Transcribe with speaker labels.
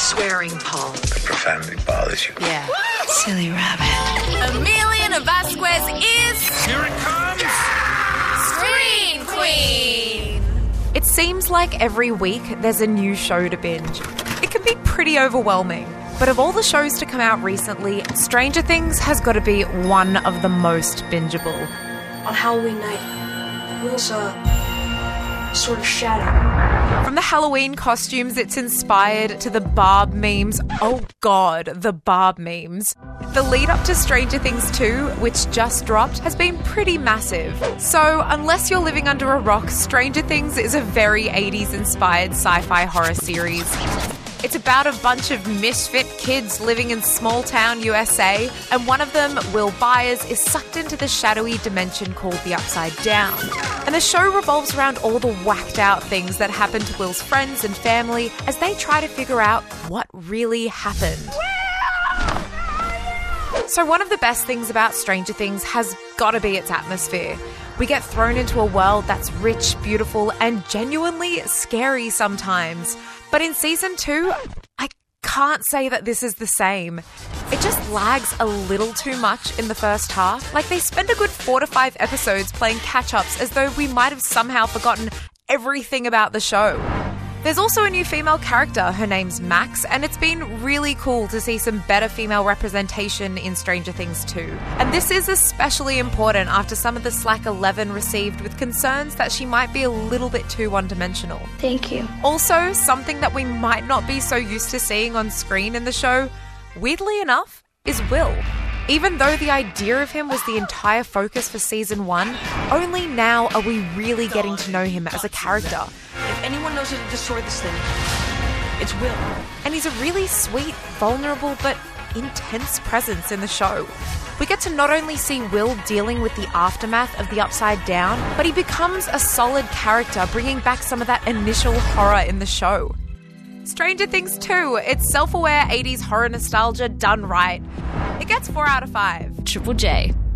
Speaker 1: swearing, Paul?
Speaker 2: The profanity bothers you.
Speaker 1: Yeah.
Speaker 3: Silly rabbit.
Speaker 4: Amelia Vasquez is...
Speaker 5: Here it comes!
Speaker 4: Screen Queen!
Speaker 6: It seems like every week there's a new show to binge. It can be pretty overwhelming. But of all the shows to come out recently, Stranger Things has got to be one of the most bingeable.
Speaker 7: On Halloween night, Will's, sort of shadow.
Speaker 6: From the Halloween costumes it's inspired to the Barb memes. Oh God, the Barb memes. The lead up to Stranger Things 2, which just dropped, has been pretty massive. So unless you're living under a rock, Stranger Things is a very 80s inspired sci-fi horror series. It's about a bunch of misfit kids living in small-town USA, and one of them, Will Byers, is sucked into the shadowy dimension called the Upside Down. And the show revolves around all the whacked-out things that happen to Will's friends and family as they try to figure out what really happened. So one of the best things about Stranger Things has got to be its atmosphere. We get thrown into a world that's rich, beautiful, and genuinely scary sometimes. But in season 2, I can't say that this is the same. It just lags a little too much in the first half. Like they spend a good 4 to 5 episodes playing catch-ups as though we might have somehow forgotten everything about the show. There's also a new female character, her name's Max, and it's been really cool to see some better female representation in Stranger Things 2. And this is especially important after some of the slack Eleven received with concerns that she might be a little bit too one-dimensional.
Speaker 7: Thank you.
Speaker 6: Also, something that we might not be so used to seeing on screen in the show, weirdly enough, is Will. Even though the idea of him was the entire focus for season 1, only now are we really getting to know him as a character.
Speaker 3: If anyone knows how to destroy this thing, it's Will.
Speaker 6: And he's a really sweet, vulnerable, but intense presence in the show. We get to not only see Will dealing with the aftermath of the Upside Down, but he becomes a solid character, bringing back some of that initial horror in the show. Stranger Things 2, it's self-aware 80s horror nostalgia done right. It gets 4 out of 5.
Speaker 4: Triple J.